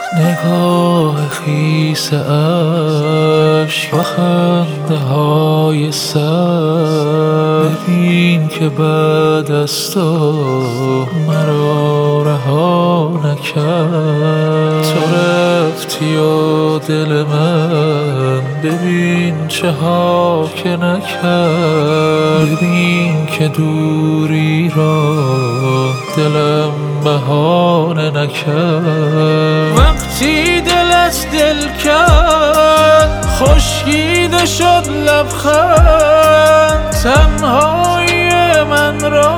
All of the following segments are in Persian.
نگاه خیس اشک و خنده های سر، ببین که بعد از تو مرا رها نکرد. تو رفتی و دل من ببین چه ها که نکرد. ببین که دوری را دلم بهانه نکرد. وقتی دلت دل کرد خشکیده شد لبخند، تنهایی من را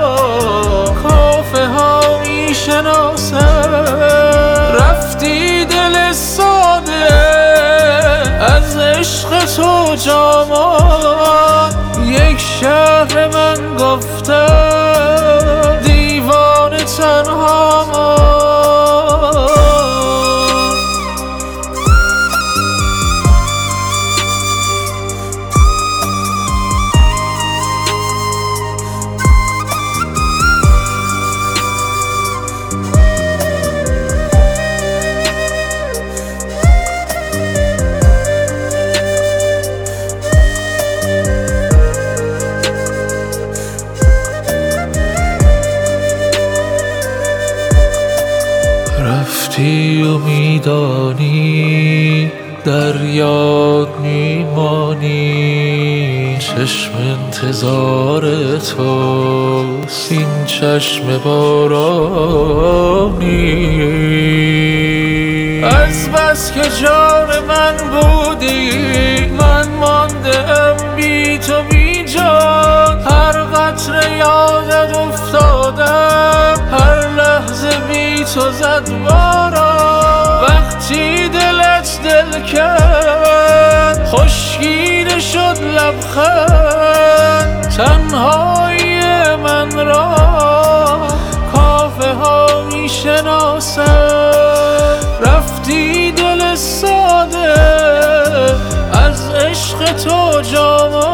کافه ها می شناسند. رفتی دل ساده از عشق تو جامان، یک شهر من گفتم دیوانه تنها ماند. رفتی و میدانی در یاد میمانی، چشم انتظار توست این چشم بارانی. از بس که جان من بودی من ماندم بی تو بی جان، هر قطره یادت افتادم هر لحظه بی تو زد باران. وقتی دلت دل کرد خشکیده شد لبخند، تنهایی من را کافه ها می شناسند. رفتی دل ساده از عشق تو جامان،